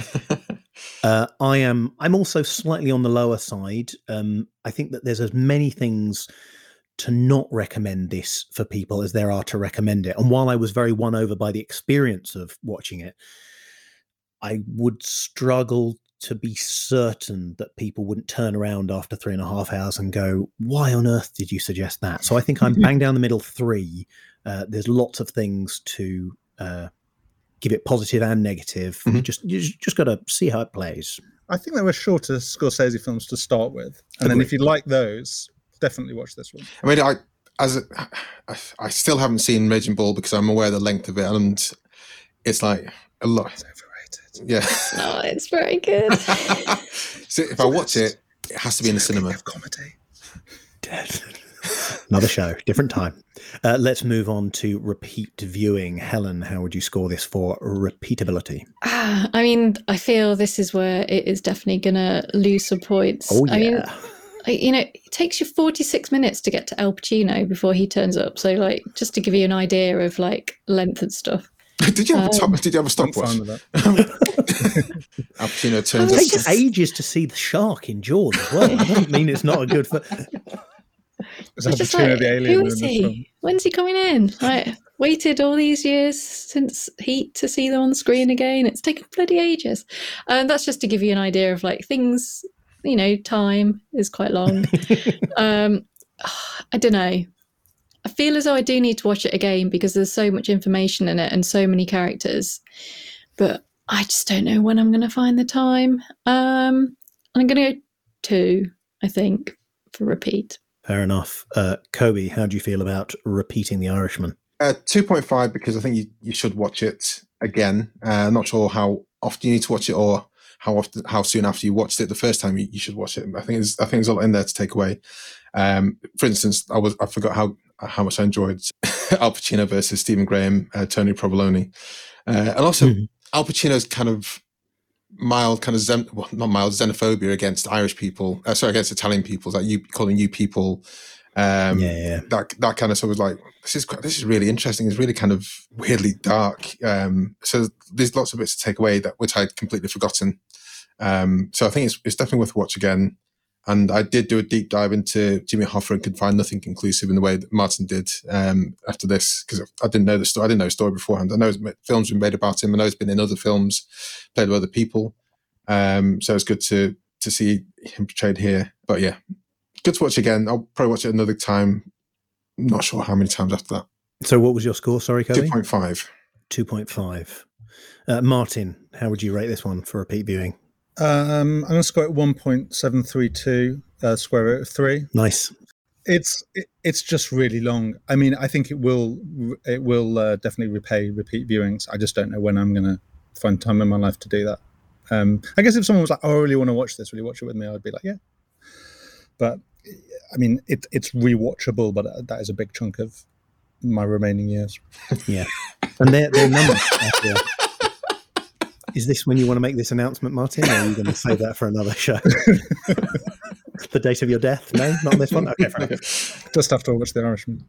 I'm also slightly on the lower side. I think that there's as many things to not recommend this for people as there are to recommend it. And while I was very won over by the experience of watching it, I would struggle to be certain that people wouldn't turn around after 3.5 hours and go, why on earth did you suggest that? So I think I'm bang down the middle 3. There's lots of things to give it positive and negative. Mm-hmm. You just got to see how it plays. I think there were shorter Scorsese films to start with. And then if you like those, definitely watch this one. I mean, I still haven't seen Raging Bull because I'm aware of the length of it. And it's like a lot. It's overrated. Yeah. No, it's very good. So if I watch it, it has to be in the cinema. Of comedy. Another show, different time. Let's move on to repeat viewing. Helen, how would you score this for repeatability? I mean, I feel this is where it is definitely going to lose some points. Oh, yeah. I mean, it takes you 46 minutes to get to Al Pacino before he turns up. So, just to give you an idea of length and stuff. Did you have a stopwatch? Al Pacino turns up. It takes ages to see the shark in Jaws as well. I don't mean it's not a good. It's Al Pacino, the alien. Who is he? When's he coming in? Waited all these years since Heat to see them on the screen again. It's taken bloody ages. That's just to give you an idea of things. Time is quite long. I don't know. I feel as though I do need to watch it again because there's so much information in it and so many characters. But I just don't know when I'm going to find the time. I'm going to go 2, I think, for repeat. Fair enough. Kobe, how do you feel about repeating The Irishman? 2.5 because I think you should watch it again. I'm not sure how often you need to watch it or how soon after you watched it the first time you should watch it. I think there's a lot in there to take away. For instance, I forgot how much I enjoyed Al Pacino versus Stephen Graham, Tony Provolone, and also Al Pacino's kind of mild, kind of not mild, xenophobia against Irish people. Against Italian people, like you calling you people. That kind of stuff was like, this is really interesting. It's really kind of weirdly dark. So there's lots of bits to take away which I'd completely forgotten. So I think it's definitely worth a watch again. And I did do a deep dive into Jimmy Hoffa and could find nothing conclusive in the way that Martin did after this, because I didn't know the story. I didn't know the story beforehand. I know films been made about him. I know he's been in other films, played with other people. So it's good to see him portrayed here. But yeah, good to watch again. I'll probably watch it another time. I'm not sure how many times after that. So what was your score? Sorry, Kobe? 2.5. 2.5. Martin, how would you rate this one for repeat viewing? I'm going to score it 1.732, square root of 3. Nice. It's just really long. I mean, I think it will definitely repay repeat viewings. I just don't know when I'm going to find time in my life to do that. I guess if someone was like, "Oh, I really want to watch this, will you watch it with me?" I'd be like, "Yeah." But I mean, it's rewatchable, but that is a big chunk of my remaining years. Yeah, and they're numbers. Is this when you want to make this announcement, Martin, or are you going to save that for another show? The date of your death? No, not on this one? Okay, fair enough. Just have to watch The Irishman.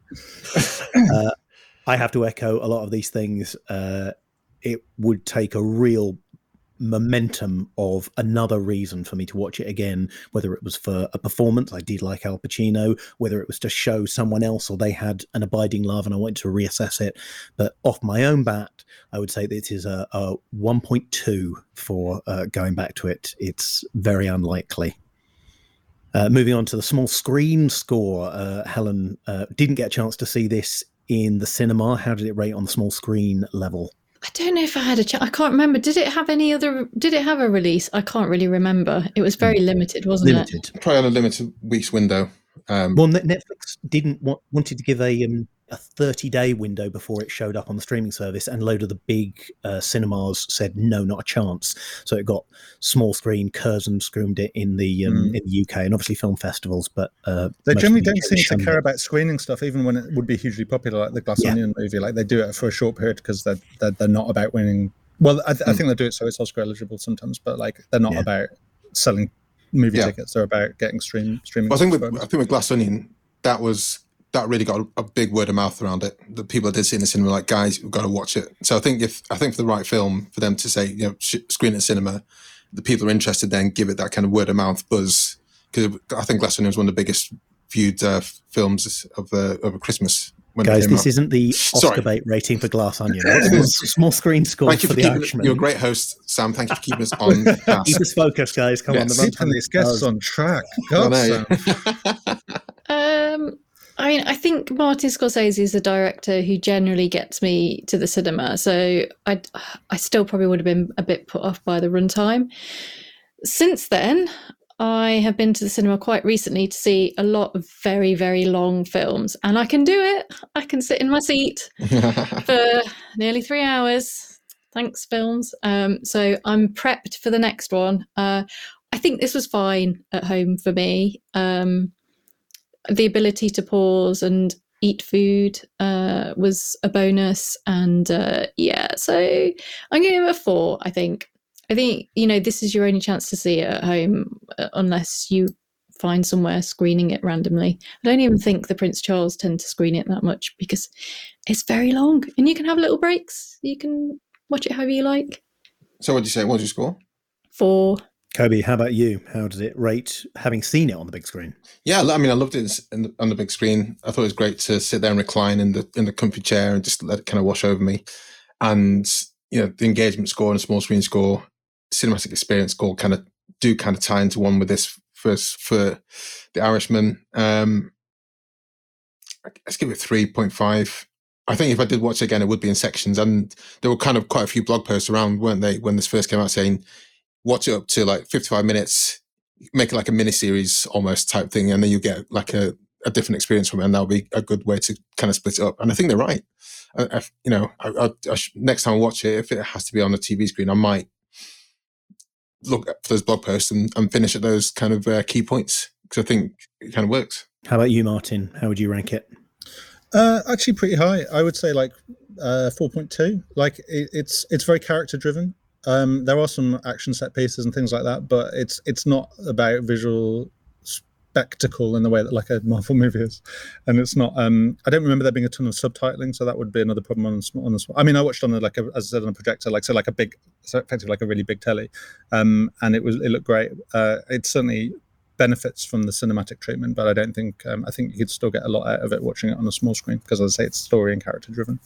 I have to echo a lot of these things. It would take a real momentum of another reason for me to watch it again, whether it was for a performance, I did like Al Pacino, whether it was to show someone else or they had an abiding love and I wanted to reassess it. But off my own bat, I would say that it is a 1.2 for going back to it. It's very unlikely. Moving on to the small screen score, Helen didn't get a chance to see this in the cinema. How did it rate on the small screen level? I don't know if I had a chance. I can't remember. Did it have a release? I can't really remember. It was very limited, wasn't it? Probably on a limited week's window. Well, Netflix didn't wanted to give a 30-day window before it showed up on the streaming service, and a load of the big cinemas said no, not a chance. So it got small screen. Curzon screened it in the UK, and obviously film festivals. But they generally don't seem to care about screening stuff, even when it would be hugely popular, like the Glass Onion movie. Like they do it for a short period because they're not about winning. Well, I think they do it so it's Oscar eligible sometimes, but like they're not about selling movie tickets. They're about getting streaming. Well, I think with Glass Onion, that really got a big word of mouth around it. The people that did see it in the cinema were like, guys, we've got to watch it. So I think for the right film, for them to say, screen it in cinema, the people are interested, then give it that kind of word of mouth buzz. Because I think Glass Onion was one of the biggest viewed films of Christmas. Guys, this isn't the Oscar bait rating for Glass Onion. It's small screen score for The Irishman. You're a great host, Sam. Thank you for keeping us on task. Keep us focused, guys. Come on. Keeping these guests on track. God, I mean, I think Martin Scorsese is a director who generally gets me to the cinema. So I still probably would have been a bit put off by the runtime. Since then, I have been to the cinema quite recently to see a lot of very, very long films, and I can do it. I can sit in my seat for nearly 3 hours. Thanks, films. So I'm prepped for the next one. I think this was fine at home for me. The ability to pause and eat food was a bonus, and so I'm going to give it a 4. I think this is your only chance to see it at home, unless you find somewhere screening it randomly. I don't even think the Prince Charles tend to screen it that much because it's very long, and you can have little breaks. You can watch it however you like. So what did you say? What did you score? 4. Kobe, how about you? How does it rate having seen it on the big screen? Yeah, I mean, I loved it on the big screen. I thought it was great to sit there and recline in the comfy chair and just let it kind of wash over me. And the engagement score and small screen score, cinematic experience score kind of tie into one with this for The Irishman. Let's give it 3.5. I think if I did watch it again, it would be in sections. And there were kind of quite a few blog posts around, weren't they, when this first came out, saying watch it up to like 55 minutes, make it like a mini series almost type thing, and then you get like a different experience from it, and that'll be a good way to kind of split it up. And I think they're right. Next time I watch it, if it has to be on the TV screen, I might look for those blog posts and finish at those kind of key points, because I think it kind of works. How about you, Martin? How would you rank it? Actually pretty high. I would say like 4.2. Like it's very character driven. There are some action set pieces and things like that, but it's not about visual spectacle in the way that like a Marvel movie is, and it's not. I don't remember there being a ton of subtitling, so that would be another problem on the. I mean, I watched on as I said, on a projector, effectively like a really big telly, and it looked great. It certainly benefits from the cinematic treatment, but I don't think I think you could still get a lot out of it watching it on a small screen because, as I say, it's story and character driven.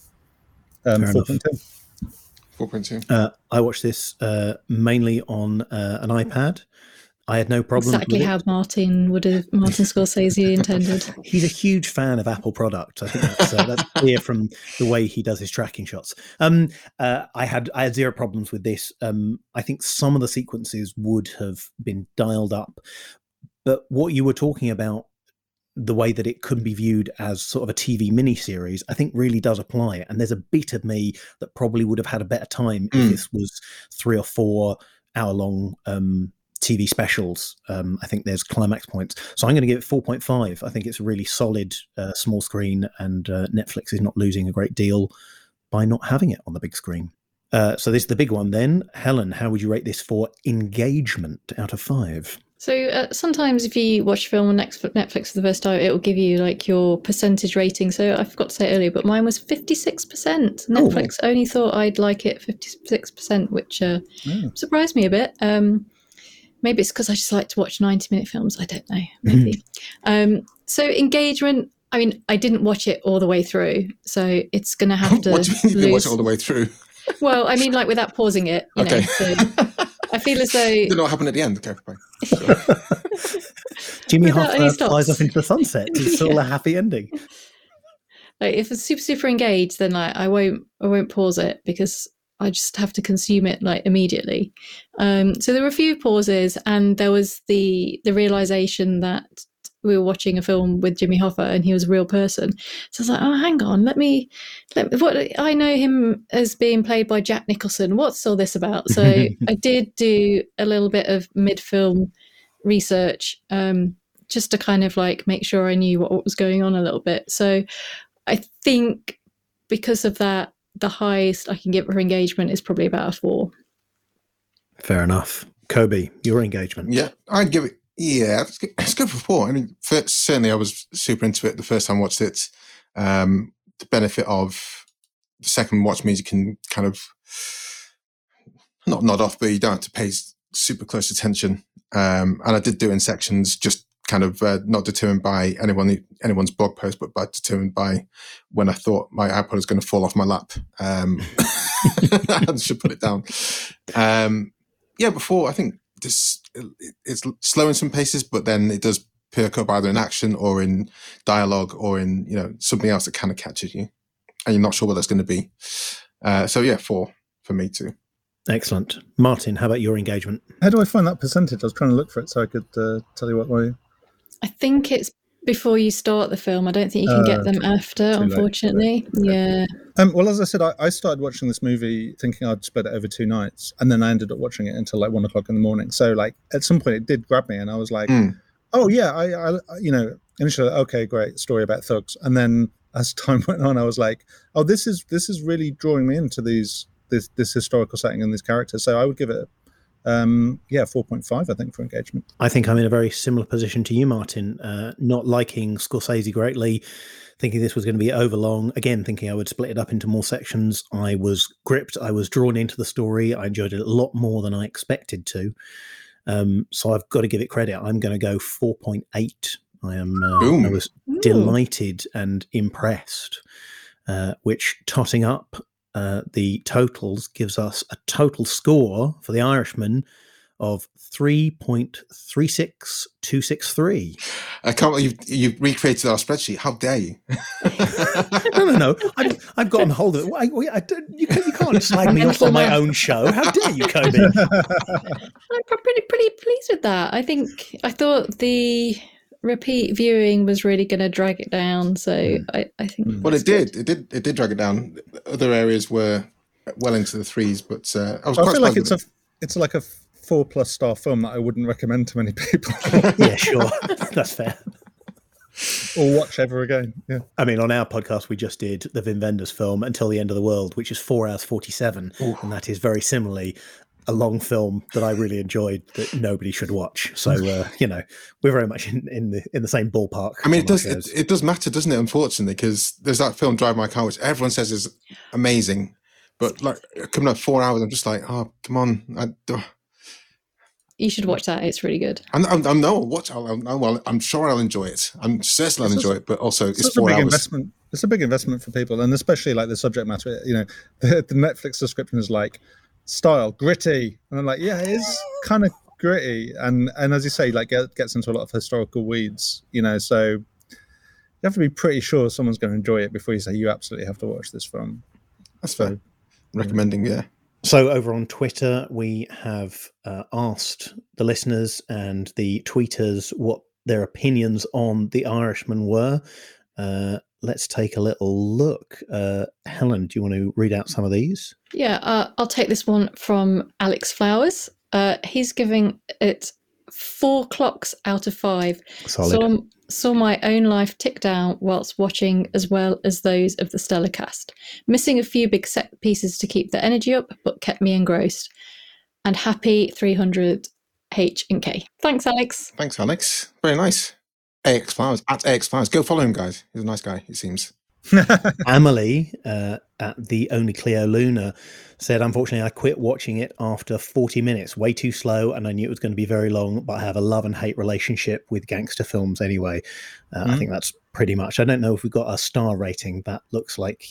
4.2. I watched this mainly on an iPad. I had no problem. Exactly how Martin Scorsese intended. He's a huge fan of Apple product. I think that's clear from the way he does his tracking shots. I had zero problems with this. I think some of the sequences would have been dialed up, but what you were talking about, the way that it could be viewed as sort of a TV miniseries, I think really does apply. And there's a bit of me that probably would have had a better time if this was 3 or 4 hour long TV specials. I think there's climax points. So I'm going to give it 4.5. I think it's a really solid small screen, and Netflix is not losing a great deal by not having it on the big screen. So this is the big one then. Helen, how would you rate this for engagement out of 5? So sometimes if you watch a film on Netflix for the first time, it will give you like your percentage rating. So I forgot to say earlier, but mine was 56%. Netflix only thought I'd like it 56%, which surprised me a bit. Maybe it's because I just like to watch 90-minute films. I don't know. Maybe. So engagement, I mean, I didn't watch it all the way through, so it's going to have to What do you mean you didn't watch it all the way through? Well, I mean, like without pausing it, you know. So I feel as though... Did not happen at the end. Okay, fine. Jimmy Hoffa flies off into the sunset. It's still a happy ending. Like if it's super engaged, then like I won't pause it because I just have to consume it like immediately. So there were a few pauses, and there was the realization that we were watching a film with Jimmy Hoffa and he was a real person. So I was like, oh, hang on, let me what I know him as being played by Jack Nicholson. What's all this about? So I did do a little bit of mid-film research just to kind of like make sure I knew what was going on a little bit. So I think because of that, the highest I can give for engagement is probably about a 4. Fair enough. Kobe, your engagement? Yeah, I'd give it. Yeah, it's good for 4. I mean, certainly I was super into it the first time I watched it. The benefit of the second watch means you can kind of not nod off, but you don't have to pay super close attention. And I did do it in sections, just kind of not determined by anyone's blog post, but determined by when I thought my iPod was going to fall off my lap. I should put it down. Before I think it's slow in some places, but then it does perk up either in action or in dialogue or in something else that kind of catches you, and you're not sure what that's going to be. 4 for me too. Excellent. Martin, how about your engagement? How do I find that percentage? I was trying to look for it so I could tell you what way. I think it's before you start the film. I don't think you can get them after, unfortunately. Yeah. Well, as I said, I started watching this movie thinking I'd split it over 2 nights, and then I ended up watching it until like 1 o'clock in the morning. So like at some point it did grab me, and I was like, oh yeah, I initially, okay, great story about thugs, and then as time went on, I was like, oh, this is really drawing me into this historical setting and these characters. So I would give it 4.5, I think, for engagement. I think I'm in a very similar position to you, Martin, not liking Scorsese greatly, thinking this was going to be overlong, again thinking I would split it up into more sections. I was gripped, I was drawn into the story, I enjoyed it a lot more than I expected to, so I've got to give it credit. I'm going to go 4.8. I was delighted and impressed, which totting up the totals gives us a total score for The Irishman of 3.36263. I can't believe you've recreated our spreadsheet. How dare you? No. I've gotten hold of it. You can't slag me off on my own show. How dare you, Kobe? I'm pretty pleased with that. I thought the repeat viewing was really going to drag it down, so I think. Well, it did drag it down. Other areas were well into the 3s, but I feel like it's like a 4+ star film that I wouldn't recommend to many people. Yeah, sure, that's fair. or watch ever again. Yeah. I mean, on our podcast, we just did the Wim Wenders film Until the End of the World, which is 4 hours 47, and that is very similarly a long film that I really enjoyed that nobody should watch. So we're very much in the same ballpark. I mean, it does matter, doesn't it? Unfortunately, because there's that film Drive My Car, which everyone says is amazing, but like coming up 4 hours, I'm just like, oh, come on. You should watch that. It's really good. I'm sure I'll enjoy it. I'm certain I'll enjoy it, but also it's 4 hours. Investment. It's a big investment for people, and especially like the subject matter. The Netflix description is like style gritty, and I'm like, yeah, it is kind of gritty, and as you say, like gets into a lot of historical weeds. So you have to be pretty sure someone's going to enjoy it before you say you absolutely have to watch this film. That's fair. Recommending, yeah. So over on Twitter, we have asked the listeners and the tweeters what their opinions on The Irishman were. Let's take a little look. Helen, do you want to read out some of these? Yeah, I'll take this one from Alex Flowers. He's giving it 4 clocks out of 5. Solid. Saw my own life tick down whilst watching, as well as those of the stellar cast. Missing a few big set pieces to keep the energy up, but kept me engrossed. And happy 300 H and K. Thanks, Alex. Thanks, Alex. Very nice. AX Flowers, at AX Flowers. Go follow him, guys. He's a nice guy, it seems. Amelie at the Only Cleo Luna said, unfortunately, I quit watching it after 40 minutes. Way too slow, and I knew it was going to be very long, but I have a love and hate relationship with gangster films anyway. I think that's pretty much. I don't know if we've got a star rating. That looks like,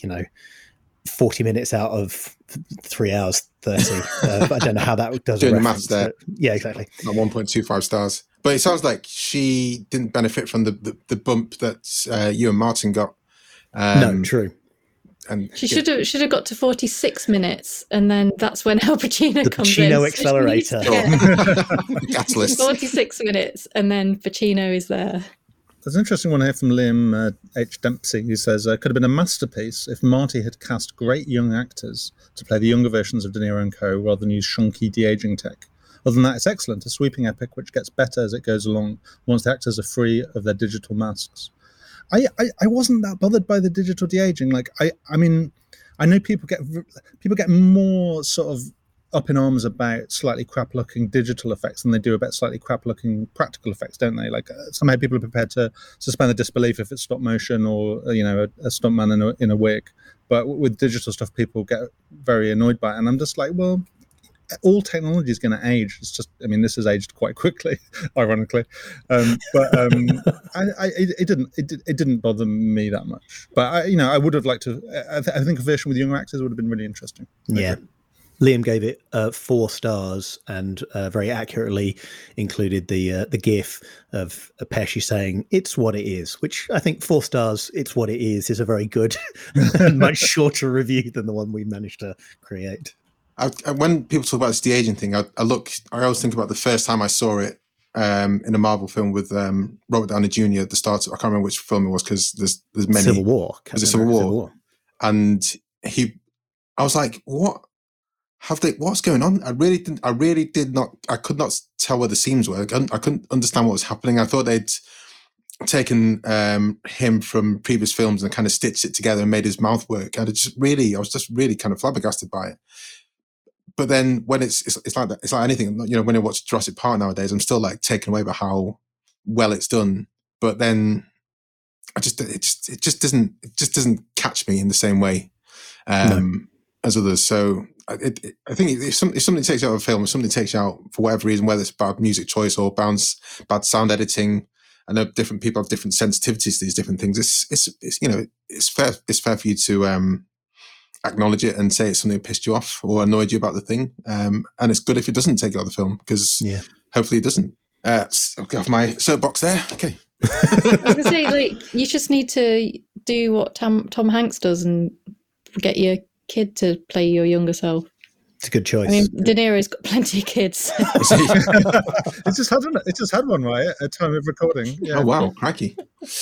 40 minutes out of 3 hours 30. But I don't know how that does. Doing the maths there. Yeah, exactly. At 1.25 stars. But it sounds like she didn't benefit from the bump that you and Martin got. No, true. And she should have got to 46 minutes, and then that's when Al Pacino comes in. The Pacino accelerator. Catalyst. 46 minutes, and then Pacino is there. There's an interesting one here from Liam H. Dempsey, who says, could have been a masterpiece if Marty had cast great young actors to play the younger versions of De Niro and co, rather than use shunky de-aging tech. Other than that, it's excellent, a sweeping epic which gets better as it goes along, once the actors are free of their digital masks. I wasn't that bothered by the digital de-aging. Like, I mean, I know people get more sort of up in arms about slightly crap-looking digital effects than they do about slightly crap-looking practical effects, don't they? Like, somehow people are prepared to suspend the disbelief if it's stop motion or, a stuntman in a wig. But with digital stuff, people get very annoyed by it. And I'm just like, well, all technology is going to age. It's just, I mean, this has aged quite quickly, ironically. It didn't bother me that much. But I would have liked to. I think a version with younger actors would have been really interesting. Yeah. Liam gave it 4 stars and very accurately included the gif of Pesci saying it's what it is, which I think 4 stars, it's what it is a very good and much shorter review than the one we managed to create. When people talk about this de-aging thing, I always think about the first time I saw it in a Marvel film with Robert Downey Jr. at the start. I can't remember which film it was because there's many. Civil War. Was it Civil War? And I was like, what? What's going on? I could not tell where the seams were. I couldn't understand what was happening. I thought they'd taken him from previous films and kind of stitched it together and made his mouth work. I was just really kind of flabbergasted by it. But then when it's like that, it's like anything, when I watch Jurassic Park nowadays, I'm still like taken away by how well it's done. But then it just doesn't catch me in the same way as others. So I think if something takes out of a film, if something takes out for whatever reason, whether it's bad music choice or bad sound editing, I know different people have different sensitivities to these different things. It's fair for you to acknowledge it and say it's something that pissed you off or annoyed you about the thing. And it's good if it doesn't take it out of the film because hopefully it doesn't. I'll get off my soapbox there. Okay. I was going to say, you just need to do what Tom Hanks does and get your kid to play your younger self. It's a good choice. I mean, De Niro's got plenty of kids. It's just had one, right, at time of recording. Yeah. Oh, wow. Crikey.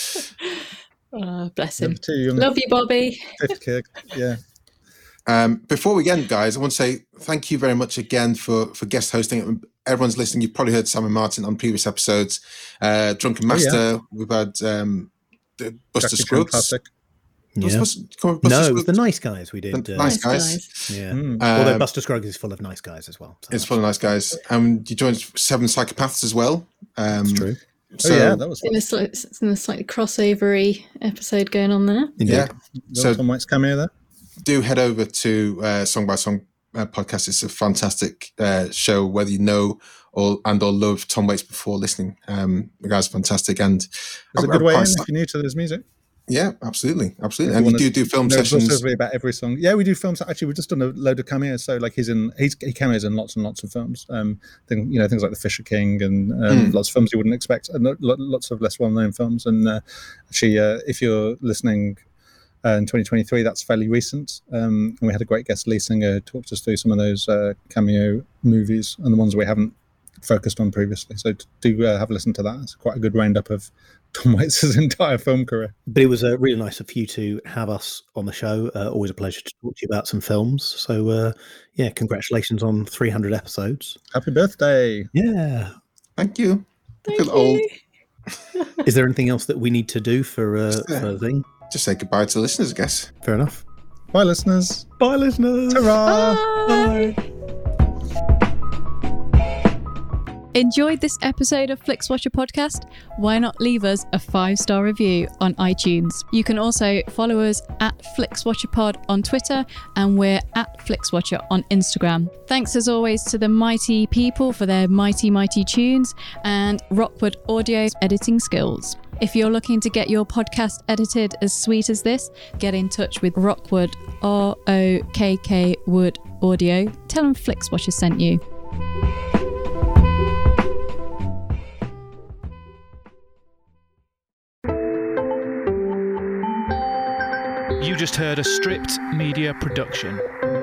Oh, bless him. Love you, Bobby. Fifth kid, yeah. Before we end, guys, I want to say thank you very much again for guest hosting. Everyone's listening. You've probably heard Sam and Martin on previous episodes. Drunken Master, we've had the Buster Jackie Chan Scruggs. classic. Yeah. No, it was the Nice Guys we did. Nice Guys. Yeah. Although Buster Scruggs is full of nice guys as well. So it's full of nice guys. You joined Seven Psychopaths as well. That's true. So, yeah, that was fun. It's in a slightly crossover-y episode going on there. Yeah. So Tom Waits cameo there. Do head over to Song by Song podcast. It's a fantastic show, whether you know or love Tom Waits before listening. The guy's fantastic. And it's a good way in if you're new to this music. Yeah, absolutely. And you do film sessions. About every song. Yeah, we do films. Actually, we've just done a load of cameos. So like he cameos in lots and lots of films. Things like The Fisher King and lots of films you wouldn't expect, and lots of less well-known films. And actually, if you're listening in 2023, that's fairly recent. And we had a great guest, Lee Singer, who talked us through some of those cameo movies and the ones we haven't focused on previously. So do have a listen to that. It's quite a good roundup of Tom Waits' entire film career. But it was really nice of you to have us on the show. Always a pleasure to talk to you about some films. So, congratulations on 300 episodes. Happy birthday. Yeah. Thank you. Thank you. Old. Is there anything else that we need to do for the thing? Just say goodbye to the listeners, I guess. Fair enough. Bye, listeners. Bye, listeners. Ta-ra. Bye. Enjoyed this episode of FlixWatcher Podcast? Why not leave us a 5-star review on iTunes? You can also follow us at FlixWatcherPod on Twitter, and we're at FlixWatcher on Instagram. Thanks as always to the mighty people for their mighty, mighty tunes and Rockwood Audio's editing skills. If you're looking to get your podcast edited as sweet as this, get in touch with Rockwood, ROKK Wood Audio. Tell them FlixWatcher sent you. You just heard a Stripped Media production.